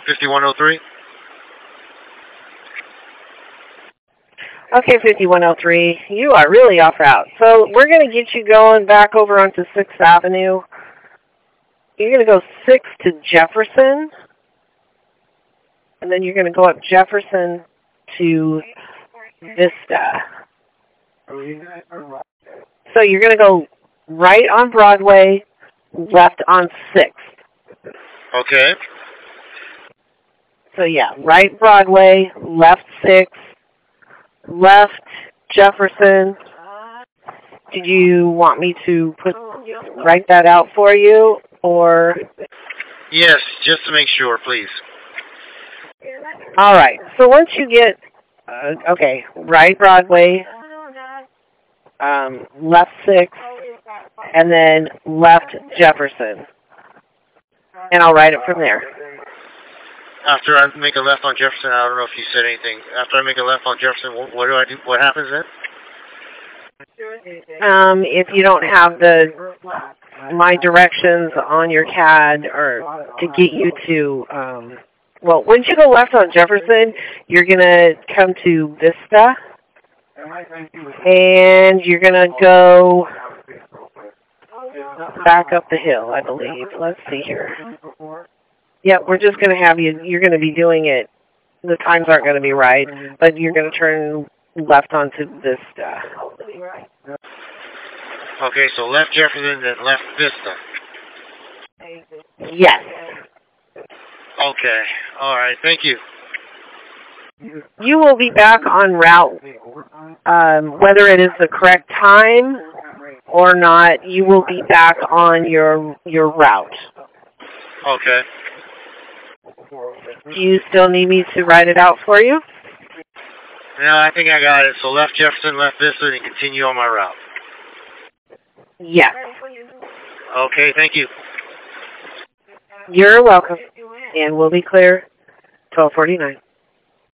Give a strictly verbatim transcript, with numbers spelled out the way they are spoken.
fifty-one oh three. Okay, fifty-one oh three, you are really off route. So we're going to get you going back over onto sixth Avenue. You're going to go sixth to Jefferson, and then you're going to go up Jefferson to Vista. So you're going to go right on Broadway, left on sixth. Okay. So yeah, right Broadway, left sixth, left Jefferson. Did you want me to put write that out for you, or? Yes, just to make sure, please. All right. So once you get, uh, okay, right Broadway, um, left sixth, and then left Jefferson, and I'll write it from there. After I make a left on Jefferson, I don't know if you said anything. After I make a left on Jefferson, what, what do I do? What happens then? Um, if you don't have the my directions on your C A D or to get you to, um, well, once you go left on Jefferson, you're going to come to Vista, and you're going to go back up the hill, I believe. Let's see here. Yeah, we're just going to have you, you're going to be doing it, the times aren't going to be right, but you're going to turn left onto Vista. Okay, so left Jefferson, then left Vista. Yes. Okay, all right, thank you. You will be back on route, um, whether it is the correct time or not, you will be back on your your route. Okay. Do you still need me to write it out for you? No, I think I got it. So left Jefferson, left Vista, and continue on my route. Yes. Okay, thank you. You're welcome. And we'll be clear twelve forty-nine.